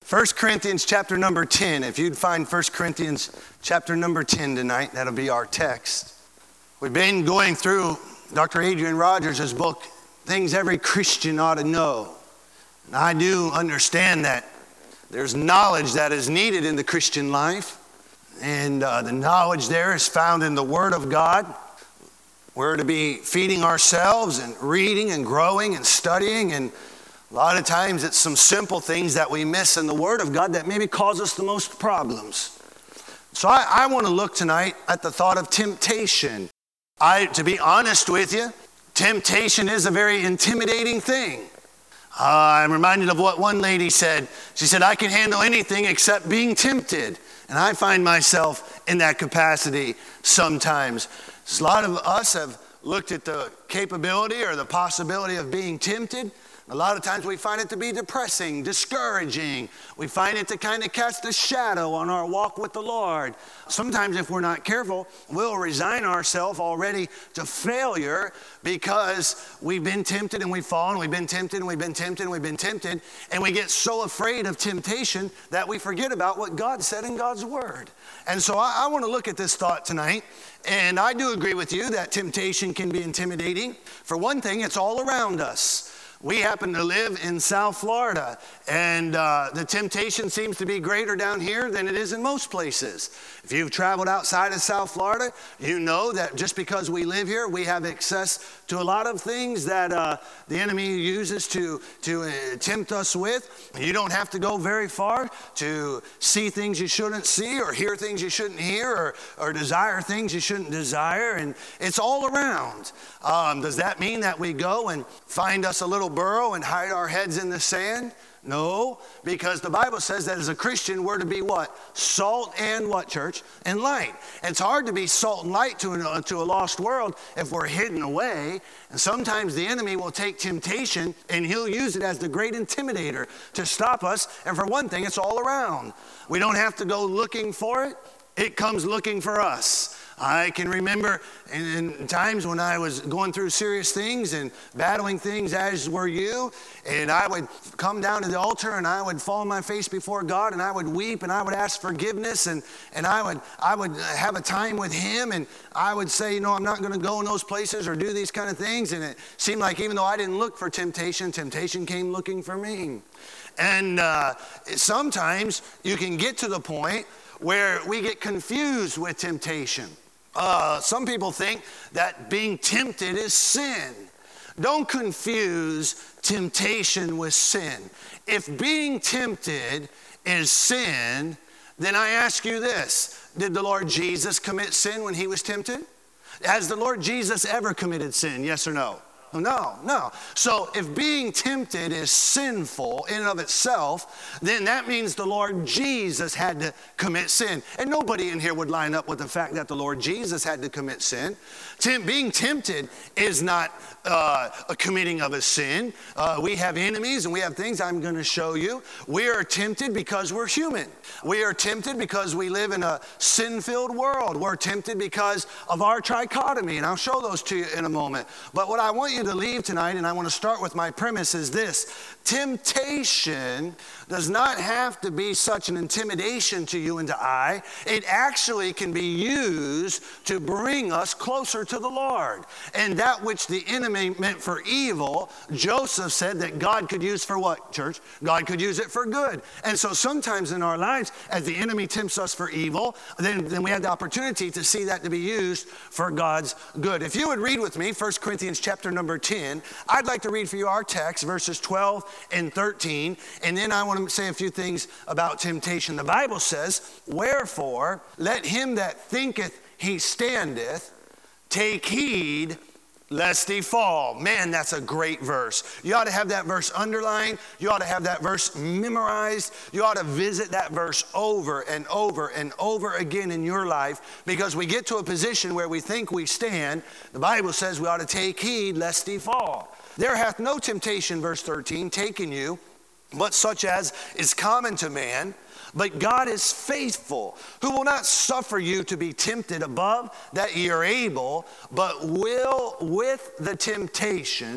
1 Corinthians chapter number 10. If you'd find 1 Corinthians chapter number 10 tonight, that'll be our text. We've been going through Dr. Adrian Rogers' book, Things Every Christian Ought to Know. And I do understand that there's knowledge that is needed in the Christian life. And the knowledge there is found in the Word of God. We're to be feeding ourselves and reading and growing and studying, and a lot of times it's some simple things that we miss in the Word of God that maybe cause us the most problems. So I want to look tonight at the thought of temptation. To be honest with you, temptation is a very intimidating thing. I'm reminded of what one lady said. She said, I can handle anything except being tempted. And I find myself in that capacity sometimes. A lot of us have looked at the capability or the possibility of being tempted. A lot of times we find it to be depressing, discouraging. We find it to kind of cast a shadow on our walk with the Lord. Sometimes if we're not careful, we'll resign ourselves already to failure because we've been tempted and we've fallen, we've been tempted and we've been tempted and we've been tempted, and we get so afraid of temptation that we forget about what God said in God's Word. And so I want to look at this thought tonight, and I do agree with you that temptation can be intimidating. For one thing, it's all around us. We happen to live in South Florida, and the temptation seems to be greater down here than it is in most places. If you've traveled outside of South Florida, you know that just because we live here, we have access to a lot of things that the enemy uses to tempt us with. You don't have to go very far to see things you shouldn't see, or hear things you shouldn't hear, or desire things you shouldn't desire, and it's all around. Does that mean that we go and find us a little burrow and hide our heads in the sand? No, because the Bible says that as a Christian, we're to be what? Salt and what, church? And light. And it's hard to be salt and light to a lost world if we're hidden away. And sometimes the enemy will take temptation and he'll use it as the great intimidator to stop us. And for one thing, it's all around. We don't have to go looking for it. It comes looking for us. I can remember in times when I was going through serious things and battling things, as were you, and I would come down to the altar and I would fall on my face before God and I would weep and I would ask forgiveness and I would have a time with Him, and I would say, I'm not going to go in those places or do these kind of things. And it seemed like even though I didn't look for temptation, temptation came looking for me. And sometimes you can get to the point where we get confused with temptation. Some people think that being tempted is sin. Don't confuse temptation with sin. If being tempted is sin, then I ask you this: did the Lord Jesus commit sin when He was tempted? Has the Lord Jesus ever committed sin? Yes or no? No. So if being tempted is sinful in and of itself, then that means the Lord Jesus had to commit sin. And nobody in here would line up with the fact that the Lord Jesus had to commit sin. Being tempted is not a committing of a sin. We have enemies and we have things I'm going to show you. We are tempted because we're human. We are tempted because we live in a sin-filled world. We're tempted because of our trichotomy, and I'll show those to you in a moment. But what I want you to leave tonight, and I want to start with my premise, is this: temptation does not have to be such an intimidation to you and to I. It actually can be used to bring us closer to the Lord. And that which the enemy meant for evil, Joseph said that God could use for what, church? God could use it for good. And so sometimes in our lives, as the enemy tempts us for evil, then we have the opportunity to see that to be used for God's good. If you would read with me 1 Corinthians chapter number 10, I'd like to read for you our text, verses 12 and 13, and then I want to say a few things about temptation. The Bible says, "Wherefore, let him that thinketh he standeth take heed lest he fall." Man, that's a great verse. You ought to have that verse underlined. You ought to have that verse memorized. You ought to visit that verse over and over and over again in your life, because we get to a position where we think we stand. The Bible says we ought to take heed lest he fall. "There hath no temptation," verse 13, "taken you, but such as is common to man. But God is faithful, who will not suffer you to be tempted above that ye are able, but will with the temptation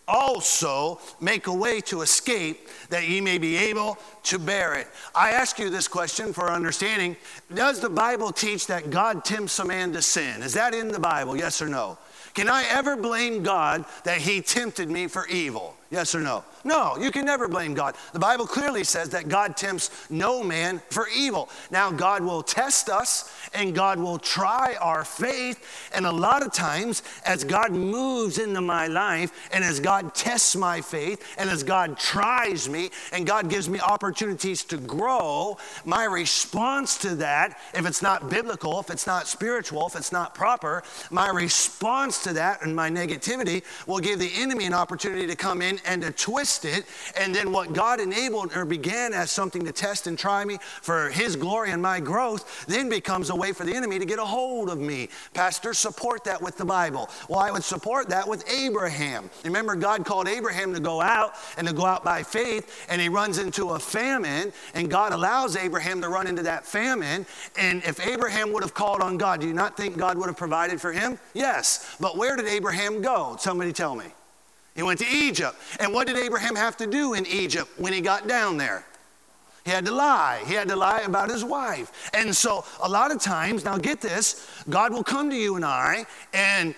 also make a way to escape, that ye may be able to bear it. I ask you this question for understanding. Does the Bible teach that God tempts a man to sin? Is that in the Bible, yes or no? Can I ever blame God that he tempted me for evil? Yes or no? No, you can never blame God. The Bible clearly says that God tempts no man for evil. Now, God will test us and God will try our faith. And a lot of times, as God moves into my life and as God tests my faith and as God tries me and God gives me opportunities to grow, my response to that, if it's not biblical, if it's not spiritual, if it's not proper, my response to that and my negativity will give the enemy an opportunity to come in and to twist it, and then what God enabled or began as something to test and try me for his glory and my growth then becomes a way for the enemy to get a hold of me. Pastor, support that with the Bible. Well, I would support that with Abraham. Remember, God called Abraham to go out and to go out by faith, and he runs into a famine, and God allows Abraham to run into that famine. And if Abraham would have called on God, do you not think God would have provided for him? Yes. But where did Abraham go? Somebody tell me. He went to Egypt. And what did Abraham have to do in Egypt when he got down there? He had to lie. He had to lie about his wife. And so a lot of times, now get this, God will come to you and I, and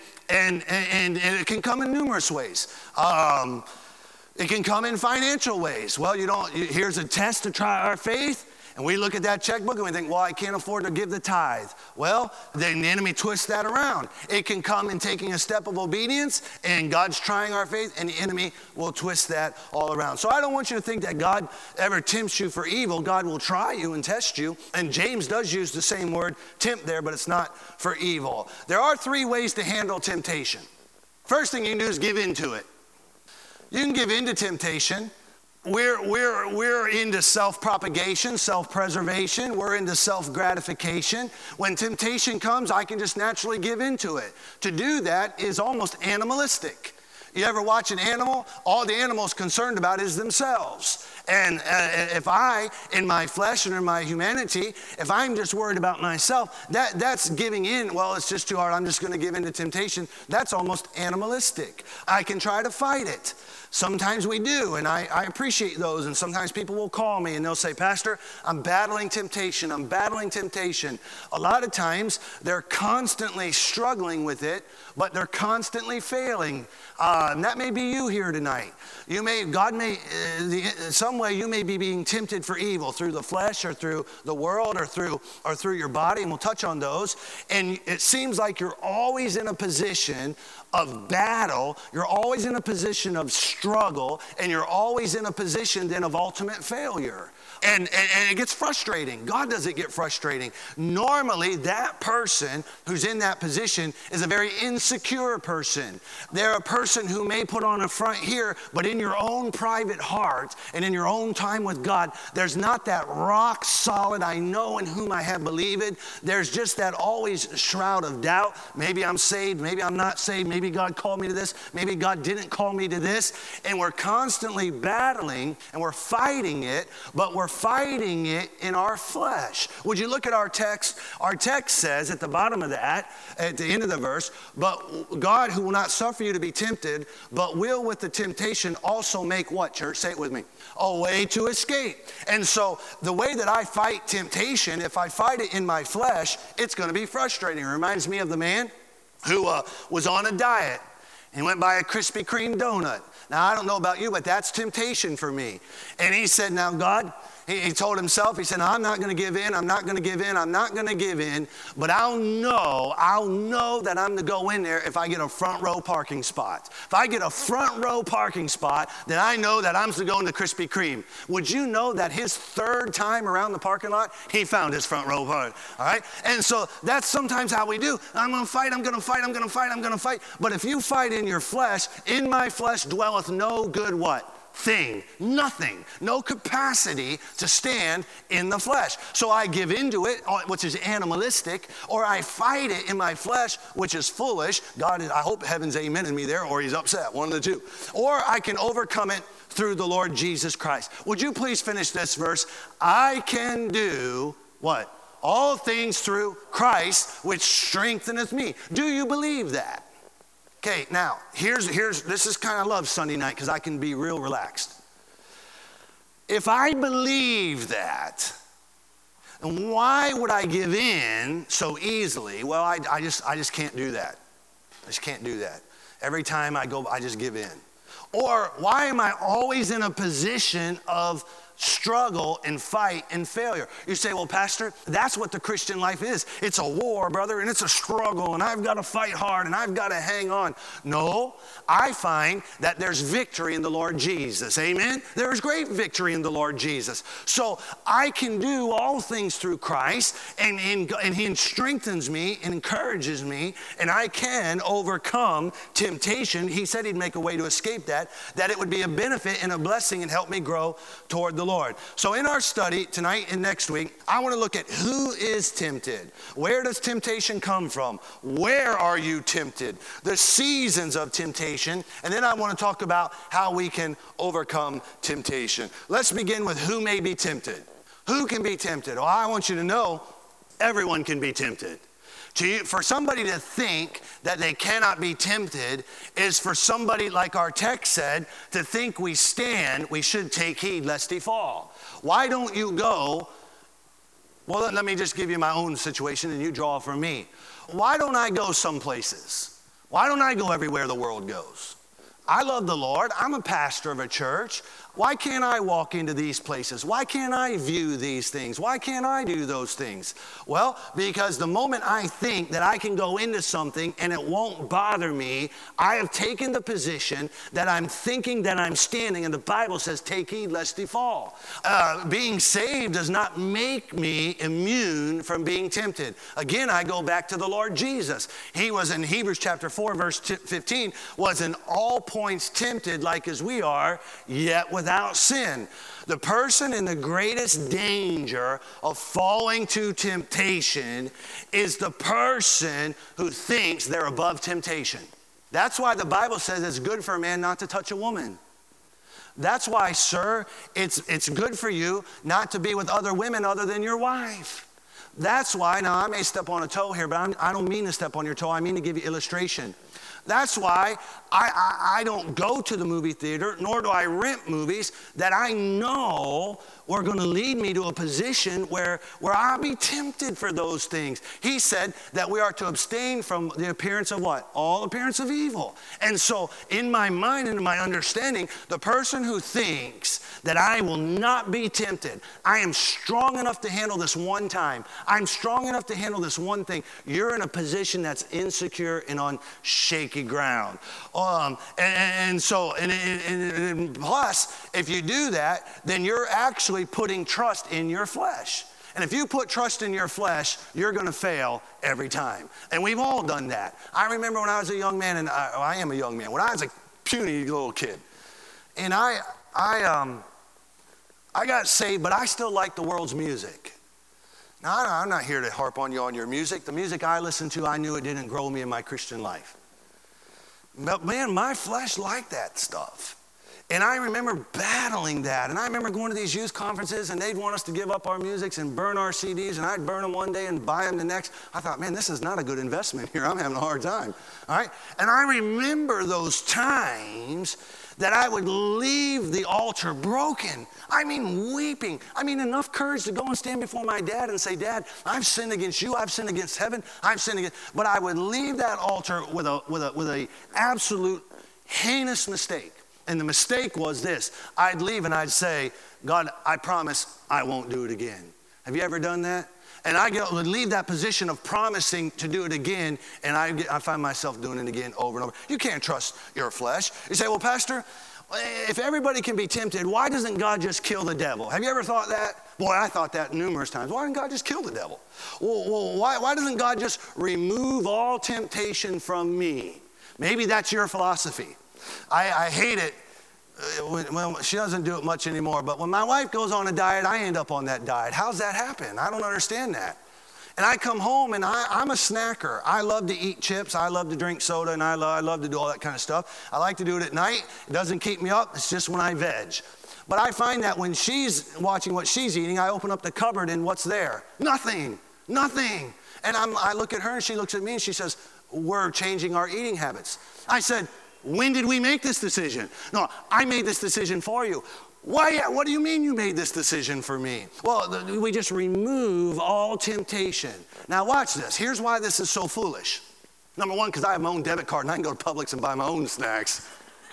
it can come in numerous ways. It can come in financial ways. Well, here's a test to try our faith. And we look at that checkbook and we think, well, I can't afford to give the tithe. Well, then the enemy twists that around. It can come in taking a step of obedience, and God's trying our faith, and the enemy will twist that all around. So I don't want you to think that God ever tempts you for evil. God will try you and test you. And James does use the same word, tempt, there, but it's not for evil. There are 3 ways to handle temptation. First thing you can do is give in to it. You can give in to temptation. We're into self-propagation, self-preservation. We're into self-gratification. When temptation comes, I can just naturally give into it. To do that is almost animalistic. You ever watch an animal? All the animal's concerned about is themselves. And if I, in my flesh and in my humanity, if I'm just worried about myself, that's giving in. Well, it's just too hard. I'm just going to give in to temptation. That's almost animalistic. I can try to fight it. Sometimes we do, and I appreciate those. And sometimes people will call me and they'll say, Pastor, I'm battling temptation. I'm battling temptation. A lot of times they're constantly struggling with it, but they're constantly failing. And that may be you here tonight. God may, some way you may be being tempted for evil through the flesh or through the world or through your body, and we'll touch on those. And it seems like you're always in a position of battle, you're always in a position of struggle, and you're always in a position then of ultimate failure. And it gets frustrating. God doesn't get frustrating. Normally, that person who's in that position is a very insecure person. They're a person who may put on a front here, but in your own private heart and in your own time with God, there's not that rock solid, I know in whom I have believed. There's just that always shroud of doubt. Maybe I'm saved, maybe I'm not saved, maybe God called me to this, maybe God didn't call me to this. And we're constantly battling and we're fighting it, but we're fighting it in our flesh. Would you look at our text? Our text says at the bottom of that, at the end of the verse, but God who will not suffer you to be tempted, but will with the temptation also make what, church? Say it with me. A way to escape. And so the way that I fight temptation, if I fight it in my flesh, it's going to be frustrating. It reminds me of the man who was on a diet and went by a Krispy Kreme donut. Now, I don't know about you, but that's temptation for me. And he said, now, God, he told himself, he said, no, I'm not going to give in, I'm not going to give in, I'm not going to give in, but I'll know that I'm to go in there if I get a front row parking spot. If I get a front row parking spot, then I know that I'm to go into Krispy Kreme. Would you know that his 3rd time around the parking lot, he found his front row part, all right? And so that's sometimes how we do. I'm going to fight, I'm going to fight, I'm going to fight, I'm going to fight. But if you fight in your flesh, in my flesh dwelleth no good what? Thing, nothing, no capacity to stand in the flesh. So I give into it, which is animalistic, or I fight it in my flesh, which is foolish. God, I hope heaven's amen in me there, or he's upset, one of the two. Or I can overcome it through the Lord Jesus Christ. Would you please finish this verse? I can do what? All things through Christ, which strengtheneth me. Do you believe that? Okay, now, this is kind of love Sunday night because I can be real relaxed. If I believe that, and why would I give in so easily? Well, I just can't do that. I just can't do that. Every time I go, I just give in. Or why am I always in a position of struggle and fight and failure? You say, well, Pastor, that's what the Christian life is. It's a war, brother, and it's a struggle, and I've got to fight hard, and I've got to hang on. No, I find that there's victory in the Lord Jesus. Amen? There's great victory in the Lord Jesus. So I can do all things through Christ, and He strengthens me and encourages me, and I can overcome temptation. He said He'd make a way to escape that it would be a benefit and a blessing and help me grow toward the Lord. So in our study tonight and next week, I want to look at who is tempted. Where does temptation come from? Where are you tempted? The seasons of temptation. And then I want to talk about how we can overcome temptation. Let's begin with who may be tempted. Who can be tempted? Well, I want you to know everyone can be tempted. For somebody to think that they cannot be tempted is for somebody, like our text said, to think we should take heed lest he fall. Why don't you go? Well, let me just give you my own situation and you draw from me. Why don't I go some places? Why don't I go everywhere the world goes? I love the Lord. I'm a pastor of a church. Why can't I walk into these places? Why can't I view these things? Why can't I do those things? Well, because the moment I think that I can go into something and it won't bother me, I have taken the position that I'm thinking that I'm standing, and the Bible says, take heed lest he fall. Being saved does not make me immune from being tempted. Again, I go back to the Lord Jesus. He was in Hebrews chapter 4, verse 15, was in all points tempted like as we are, yet without sin. The person in the greatest danger of falling to temptation is the person who thinks they're above temptation. That's why the Bible says it's good for a man not to touch a woman. That's why, sir, it's good for you not to be with other women other than your wife. That's why, now I may step on a toe here, but I don't mean to step on your toe. I mean to give you illustration. That's why I don't go to the movie theater, nor do I rent movies that I know were going to lead me to a position where I'll be tempted for those things. He said that we are to abstain from the appearance of what? All appearance of evil. And so in my mind and in my understanding, the person who thinks that I will not be tempted, I am strong enough to handle this one time, I'm strong enough to handle this one thing, you're in a position that's insecure and on shaky ground. And plus, if you do that, then you're actually putting trust in your flesh. And if you put trust in your flesh, you're going to fail every time. And we've all done that. I remember when I was a young man, and I am a young man, when I was a puny little kid, and I got saved, but I still like the world's music. Now, I'm not here to harp on you on your music. The music I listened to, I knew it didn't grow me in my Christian life. But man, my flesh liked that stuff. And I remember battling that. And I remember going to these youth conferences and they'd want us to give up our musics and burn our CDs, and I'd burn them one day and buy them the next. I thought, man, this is not a good investment here. I'm having a hard time. All right. And I remember those times that I would leave the altar broken. I mean, weeping. I mean, enough courage to go and stand before my dad and say, Dad, I've sinned against you. I've sinned against heaven. I've sinned against. But I would leave that altar with a absolute heinous mistake. And the mistake was this. I'd leave and I'd say, God, I promise I won't do it again. Have you ever done that? And I would leave that position of promising to do it again, and I find myself doing it again over and over. You can't trust your flesh. You say, well, Pastor, if everybody can be tempted, why doesn't God just kill the devil? Have you ever thought that? Boy, I thought that numerous times. Why didn't God just kill the devil? Well, why doesn't God just remove all temptation from me? Maybe that's your philosophy. I hate it. Well, she doesn't do it much anymore, but when my wife goes on a diet, I end up on that diet. How's that happen? I don't understand that. And I come home and I'm a snacker. I love to eat chips. I love to drink soda, and I love to do all that kind of stuff. I like to do it at night. It doesn't keep me up. It's just when I veg. But I find that when she's watching what she's eating, I open up the cupboard and what's there? Nothing. And I look at her and she looks at me and she says, we're changing our eating habits. I said, when did we make this decision? No, I made this decision for you. Why? What do you mean you made this decision for me? Well, we just remove all temptation. Now watch this. Here's why this is so foolish. Number one, because I have my own debit card and I can go to Publix and buy my own snacks.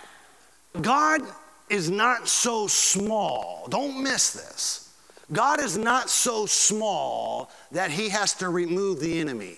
God is not so small. Don't miss this. God is not so small that he has to remove the enemy.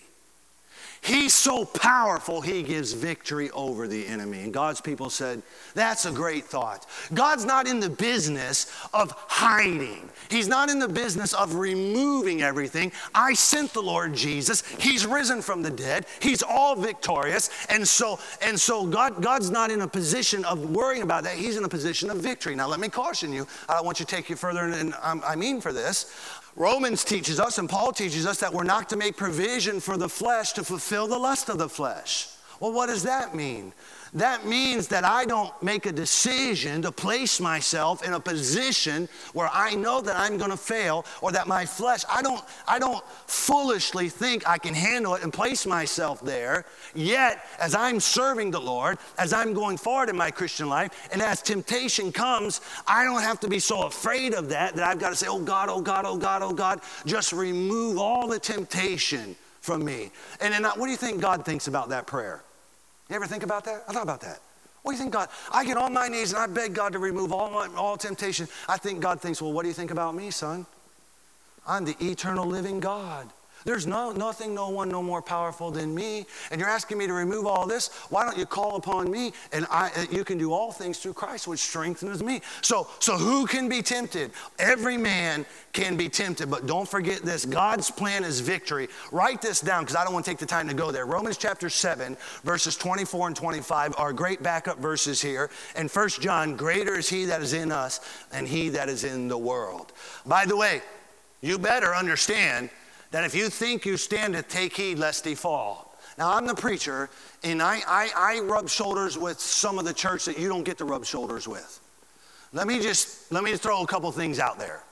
He's so powerful, he gives victory over the enemy. And God's people said, that's a great thought. God's not in the business of hiding. He's not in the business of removing everything. I sent the Lord Jesus. He's risen from the dead. He's all victorious. And so God's not in a position of worrying about that. He's in a position of victory. Now, let me caution you. I don't want you to take you further than I mean for this. Romans teaches us and Paul teaches us that we're not to make provision for the flesh to fulfill the lust of the flesh. Well, what does that mean? That means that I don't make a decision to place myself in a position where I know that I'm going to fail, or that my flesh, I don't foolishly think I can handle it and place myself there. Yet, as I'm serving the Lord, as I'm going forward in my Christian life, and as temptation comes, I don't have to be so afraid of that I've got to say, oh God, oh God, oh God, oh God, just remove all the temptation from me. And then what do you think God thinks about that prayer? You ever think about that? I thought about that. What do you think God? I get on my knees and I beg God to remove all temptation. I think God thinks, well, what do you think about me, son? I'm the eternal living God. There's nothing, no one, no more powerful than me. And you're asking me to remove all this? Why don't you call upon me? And you can do all things through Christ, which strengthens me. So who can be tempted? Every man can be tempted. But don't forget this. God's plan is victory. Write this down because I don't want to take the time to go there. Romans chapter 7, verses 24 and 25 are great backup verses here. And 1 John, greater is he that is in us than he that is in the world. By the way, you better understand that if you think you stand, take heed lest he fall. Now, I'm the preacher, and I rub shoulders with some of the church that you don't get to rub shoulders with. Let me just throw a couple things out there.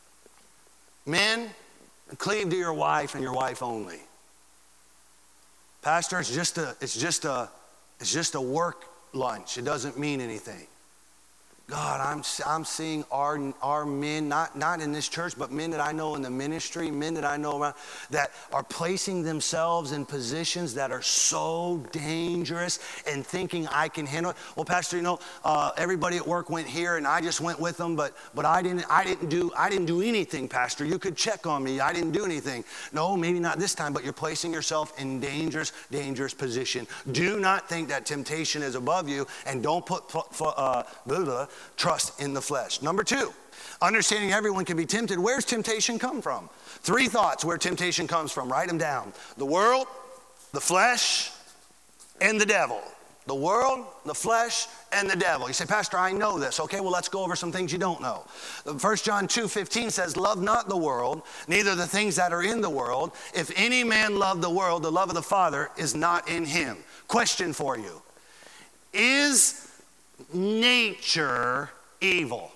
Men, cleave to your wife and your wife only. Pastor, it's just a work lunch. It doesn't mean anything. God, I'm seeing our men, not in this church, but men that I know in the ministry, men that I know around, that are placing themselves in positions that are so dangerous and thinking I can handle it. Well, Pastor, everybody at work went here and I just went with them, but I didn't do anything, Pastor. You could check on me. I didn't do anything. No, maybe not this time, but you're placing yourself in dangerous position. Do not think that temptation is above you, and don't put trust in the flesh. Number 2, understanding everyone can be tempted. Where's temptation come from? 3 thoughts where temptation comes from. Write them down. The world, the flesh, and the devil. The world, the flesh, and the devil. You say, Pastor, I know this. Okay, well, let's go over some things you don't know. 1 John 2:15 says, love not the world, neither the things that are in the world. If any man love the world, the love of the Father is not in him. Question for you. Is nature evil?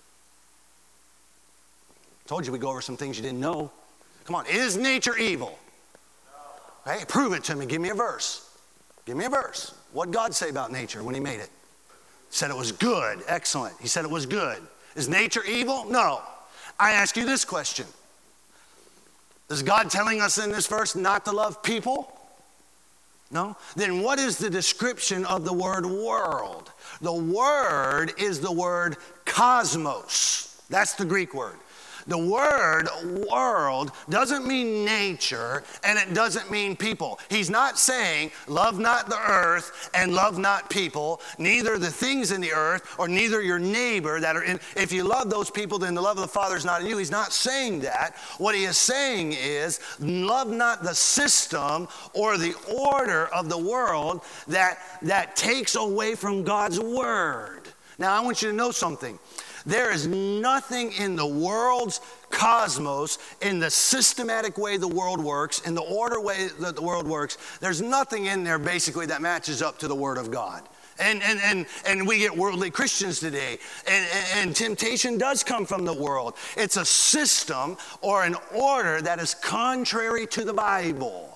Told you we'd go over some things you didn't know. Come on, is nature evil? No. Hey, prove it to me. Give me a verse. Give me a verse. What did God say about nature when he made it? He said it was good. Excellent. He said it was good. Is nature evil? No. I ask you this question. Is God telling us in this verse not to love people? No? Then what is the description of the word world? The word is the word cosmos. That's the Greek word. The word world doesn't mean nature, and it doesn't mean people. He's not saying love not the earth and love not people, neither the things in the earth or neither your neighbor that are in. If you love those people, then the love of the Father is not in you. He's not saying that. What he is saying is love not the system or the order of the world that takes away from God's word. Now, I want you to know something. There is nothing in the world's cosmos, in the systematic way the world works, in the order way that the world works, there's nothing in there basically that matches up to the Word of God. And we get worldly Christians today. And temptation does come from the world. It's a system or an order that is contrary to the Bible.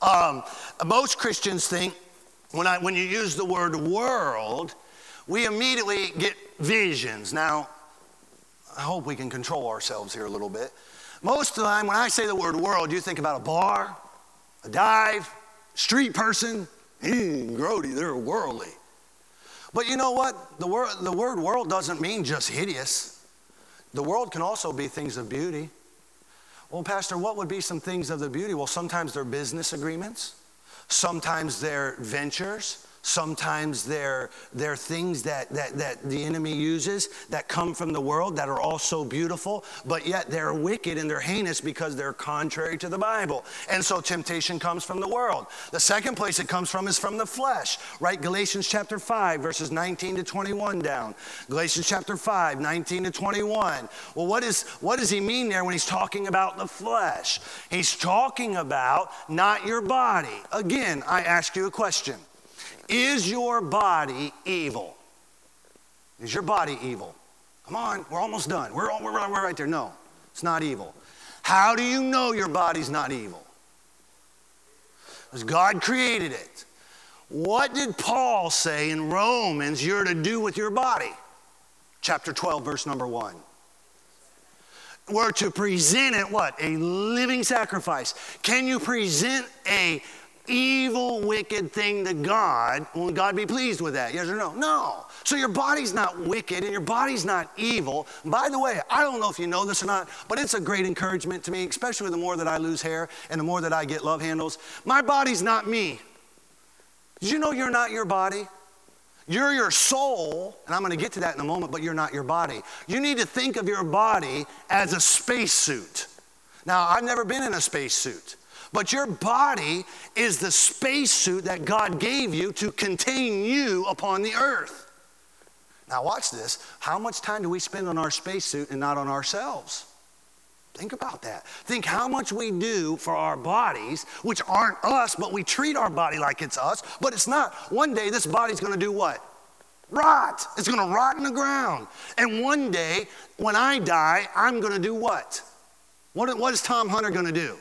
Most Christians think when you use the word world, we immediately get visions. Now, I hope we can control ourselves here a little bit. Most of the time, when I say the word world, you think about a bar, a dive, street person. Grody, they're worldly. But you know what? The word world doesn't mean just hideous. The world can also be things of beauty. Well, Pastor, what would be some things of the beauty? Well, sometimes they're business agreements. Sometimes they're ventures. Sometimes they're things that the enemy uses that come from the world that are also beautiful, but yet they're wicked and they're heinous because they're contrary to the Bible. And so temptation comes from the world. The second place it comes from is from the flesh. Write Galatians chapter 5, verses 19 to 21 down. Galatians chapter 5, 19 to 21. Well, what does he mean there when he's talking about the flesh? He's talking about not your body. Again, I ask you a question. Is your body evil? Is your body evil? Come on, we're almost done. We're right there. No, it's not evil. How do you know your body's not evil? Because God created it. What did Paul say in Romans you're to do with your body? Chapter 12, verse number 1. We're to present it what? A living sacrifice. Can you present a evil, wicked thing to God? Will God be pleased with that? Yes or no? No. So your body's not wicked and your body's not evil. By the way, I don't know if you know this or not, but it's a great encouragement to me, especially the more that I lose hair and the more that I get love handles. My body's not me. Did you know you're not your body? You're your soul, and I'm going to get to that in a moment, but you're not your body. You need to think of your body as a spacesuit. Now, I've never been in a spacesuit. But your body is the spacesuit that God gave you to contain you upon the earth. Now watch this. How much time do we spend on our spacesuit and not on ourselves? Think about that. Think how much we do for our bodies, which aren't us, but we treat our body like it's us, but it's not. One day this body's going to do what? Rot. It's going to rot in the ground. And one day when I die, I'm going to do what? What is Tom Hunter going to do?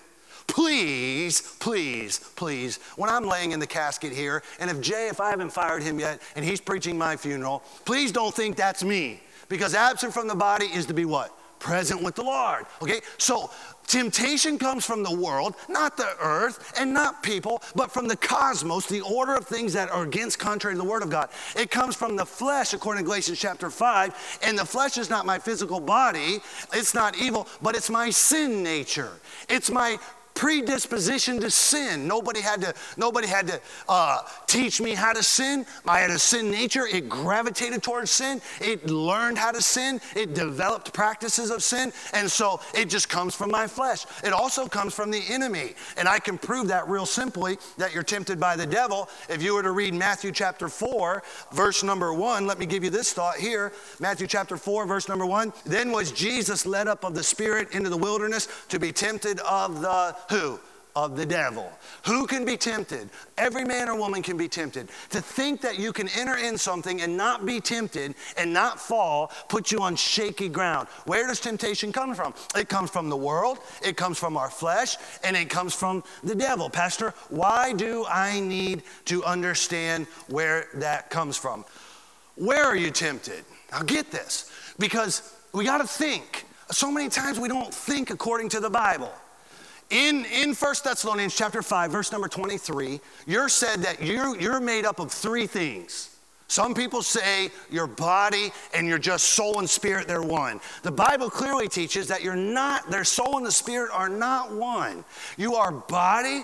Please, please, please, when I'm laying in the casket here, and if I haven't fired him yet, and he's preaching my funeral, please don't think that's me. Because absent from the body is to be what? Present with the Lord. Okay? So temptation comes from the world, not the earth, and not people, but from the cosmos, the order of things that are against, contrary to the word of God. It comes from the flesh, according to Galatians chapter 5, and the flesh is not my physical body. It's not evil, but it's my sin nature. It's my predisposition to sin. Nobody had to teach me how to sin. I had a sin nature. It gravitated towards sin. It learned how to sin. It developed practices of sin. And so it just comes from my flesh. It also comes from the enemy. And I can prove that real simply, that you're tempted by the devil. If you were to read Matthew chapter 4, verse number 1, let me give you this thought here. Matthew chapter 4, verse number 1. Then was Jesus led up of the Spirit into the wilderness to be tempted of the who? Of the devil. Who can be tempted? Every man or woman can be tempted. To think that you can enter in something and not be tempted and not fall puts you on shaky ground. Where does temptation come from? It comes from the world, it comes from our flesh, and it comes from the devil. Pastor, why do I need to understand where that comes from? Where are you tempted? Now get this, because we got to think. So many times we don't think according to the Bible. In 1 Thessalonians chapter 5, verse number 23, you're said that you're made up of three things. Some people say your body and your just soul and spirit, they're one. The Bible clearly teaches that you're not, their soul and the spirit are not one. You are body,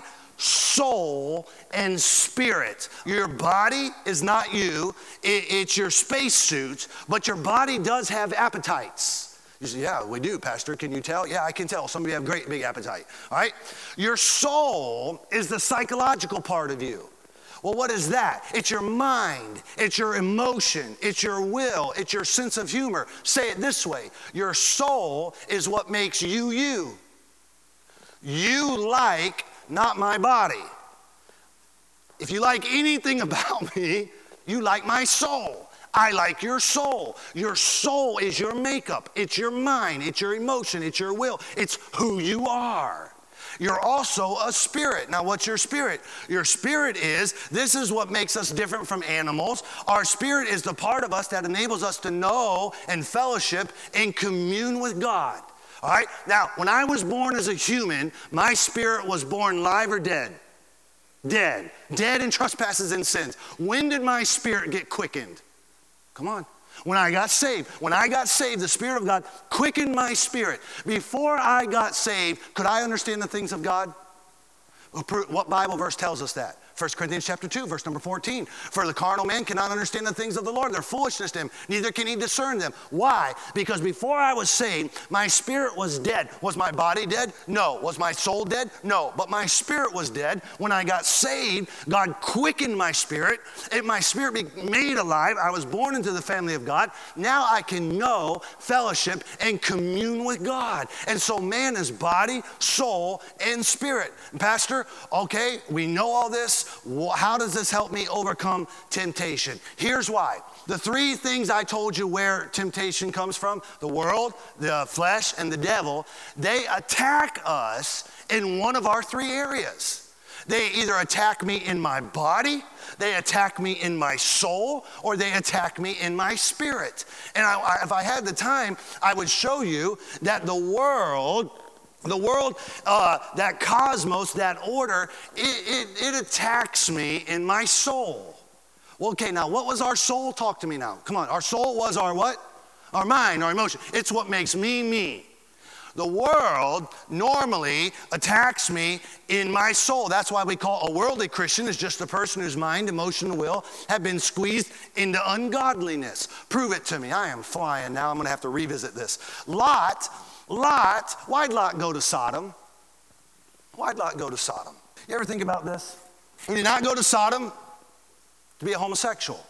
soul, and spirit. Your body is not you, it's your spacesuit, but your body does have appetites. You say, yeah, we do, Pastor. Can you tell? Yeah, I can tell. Some of you have great big appetite. All right? Your soul is the psychological part of you. Well, what is that? It's your mind. It's your emotion. It's your will. It's your sense of humor. Say it this way. Your soul is what makes you you. You like not my body. If you like anything about me, you like my soul. I like your soul. Your soul is your makeup. It's your mind. It's your emotion. It's your will. It's who you are. you're also a spirit. Now, what's your spirit? Your spirit this is what makes us different from animals. Our spirit is the part of us that enables us to know and fellowship and commune with God. All right? Now, when I was born as a human, my spirit was born live or dead? Dead. Dead in trespasses and sins. When did my spirit get quickened? Come on. When I got saved. When I got saved, the Spirit of God quickened my spirit. Before I got saved, could I understand the things of God? What Bible verse tells us that? 1 Corinthians chapter 2, verse number 14. For the carnal man cannot understand the things of the Lord. They're foolishness to him. Neither can he discern them. Why? Because before I was saved, my spirit was dead. Was my body dead? No. Was my soul dead? No. But my spirit was dead. When I got saved, God quickened my spirit. And my spirit became made alive. I was born into the family of God. Now I can know, fellowship, and commune with God. And so man is body, soul, and spirit. Pastor, okay, we know all this. How does this help me overcome temptation? Here's why. The three things I told you where temptation comes from, the world, the flesh, and the devil, they attack us in one of our three areas. They either attack me in my body, they attack me in my soul, or they attack me in my spirit. And if I had the time, I would show you that the world, that cosmos, that order, it attacks me in my soul. Well, okay, now what was our soul? Talk to me now. Come on, our soul was our what? Our mind, our emotion. It's what makes me, me. The world normally attacks me in my soul. That's why we call a worldly Christian is just a person whose mind, emotion, and will have been squeezed into ungodliness. Prove it to me. I am flying now. I'm going to have to revisit this. Lot, why'd Lot go to Sodom? Why'd Lot go to Sodom? You ever think about this? He did not go to Sodom to be a homosexual.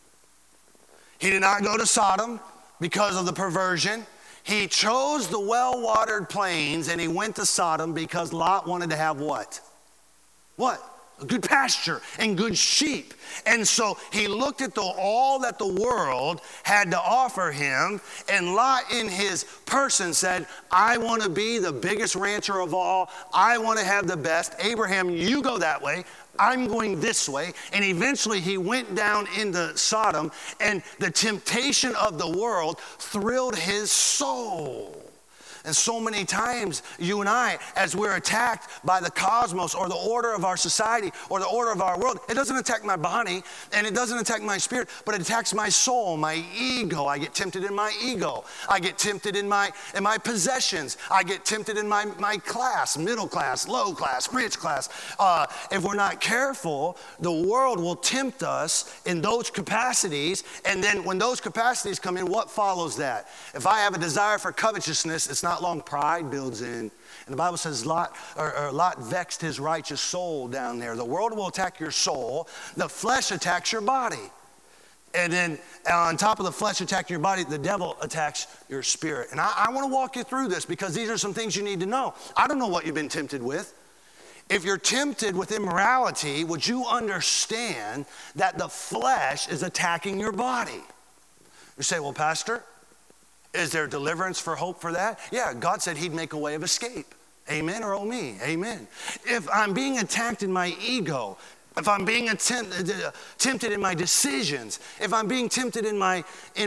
He did not go to Sodom because of the perversion. He chose the well-watered plains and he went to Sodom because Lot wanted to have what? What? A good pasture and good sheep. And so he looked at all that the world had to offer him, and Lot in his person said, I want to be the biggest rancher of all. I want to have the best. Abraham, you go that way. I'm going this way. And eventually he went down into Sodom, and the temptation of the world thrilled his soul. And so many times, you and I, as we're attacked by the cosmos or the order of our society or the order of our world, it doesn't attack my body and it doesn't attack my spirit, but it attacks my soul, my ego. I get tempted in my ego. I get tempted in my possessions. I get tempted in my class, middle class, low class, rich class. If we're not careful, the world will tempt us in those capacities, and then when those capacities come in, what follows that? If I have a desire for covetousness, it's not long pride builds in. And the Bible says Lot vexed his righteous soul down there. The world will attack your soul. The flesh attacks your body. And then on top of the flesh attacking your body, the devil attacks your spirit. And I want to walk you through this because these are some things you need to know. I don't know what you've been tempted with. If you're tempted with immorality, would you understand that the flesh is attacking your body? You say, well, Pastor, is there deliverance for hope for that? Yeah, God said he'd make a way of escape. Amen or oh me? Amen. If I'm being attacked in my ego, if I'm being tempted in my decisions, if I'm being tempted in my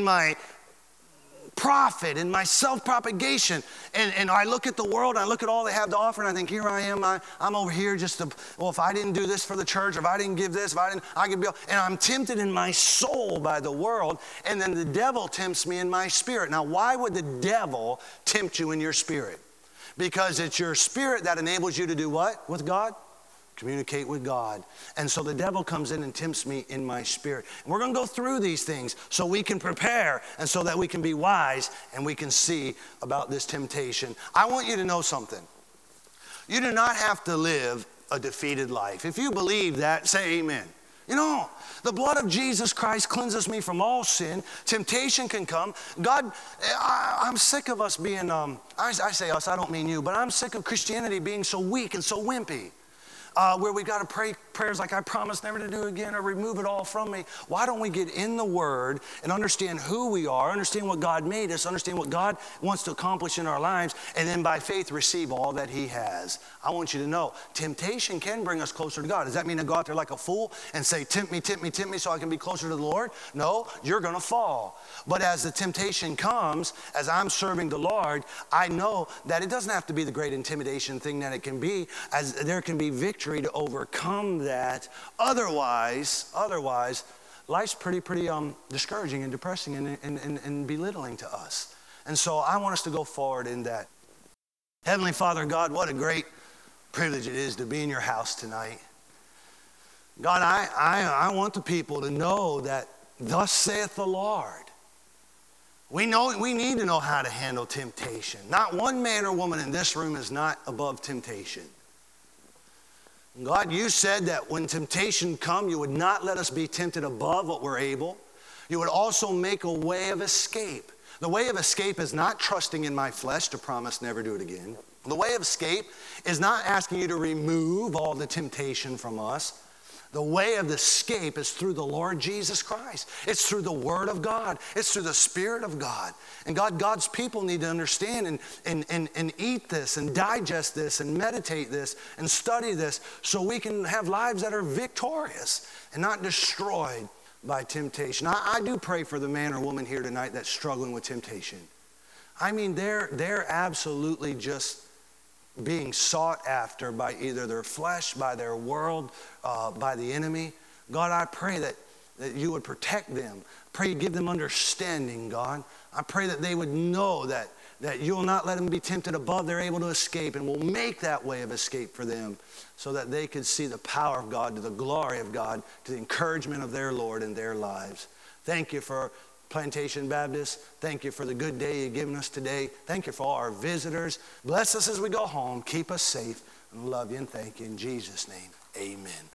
profit, in my self-propagation, and I look at the world, and I look at all they have to offer, and I think, here I am, I'm over here just to, well, if I didn't do this for the church, if I didn't give this, I could be, and I'm tempted in my soul by the world, and then the devil tempts me in my spirit. Now, why would the devil tempt you in your spirit? Because it's your spirit that enables you to do what with God? Communicate with God. And so the devil comes in and tempts me in my spirit. And we're going to go through these things so we can prepare and so that we can be wise and we can see about this temptation. I want you to know something. You do not have to live a defeated life. If you believe that, say amen. You know, the blood of Jesus Christ cleanses me from all sin. Temptation can come. God, I'm sick of us being, I say us, I don't mean you, but I'm sick of Christianity being so weak and so wimpy. Where we got to pray prayers like, I promise never to do it again, or remove it all from me. Why don't we get in the Word and understand who we are, understand what God made us, understand what God wants to accomplish in our lives, and then by faith receive all that he has. I want you to know, temptation can bring us closer to God. Does that mean to go out there like a fool and say, tempt me, tempt me, tempt me so I can be closer to the Lord? No, you're going to fall. But as the temptation comes, as I'm serving the Lord, I know that it doesn't have to be the great intimidation thing that it can be, as there can be victory to overcome that. Otherwise, life's pretty discouraging and depressing and belittling to us. And so I want us to go forward in that. Heavenly Father, God, what a great privilege it is to be in your house tonight. God, I want the people to know that thus saith the Lord. We need to know how to handle temptation. Not one man or woman in this room is not above temptation. God, you said that when temptation come, you would not let us be tempted above what we're able. You would also make a way of escape. The way of escape is not trusting in my flesh to promise never do it again. The way of escape is not asking you to remove all the temptation from us. The way of escape is through the Lord Jesus Christ. It's through the Word of God. It's through the Spirit of God. And God's people need to understand and eat this and digest this and meditate this and study this so we can have lives that are victorious and not destroyed by temptation. I do pray for the man or woman here tonight that's struggling with temptation. I mean, they're absolutely just being sought after by either their flesh, by their world, by the enemy. God, I pray that you would protect them. Pray you give them understanding, God. I pray that they would know that you'll not let them be tempted above they're able to escape, and will make that way of escape for them so that they could see the power of God, to the glory of God, to the encouragement of their Lord in their lives. Thank you for Plantation Baptist. Thank you for the good day you've given us today. Thank you for all our visitors. Bless us as we go home. Keep us safe. And love you and thank you in Jesus' name. Amen.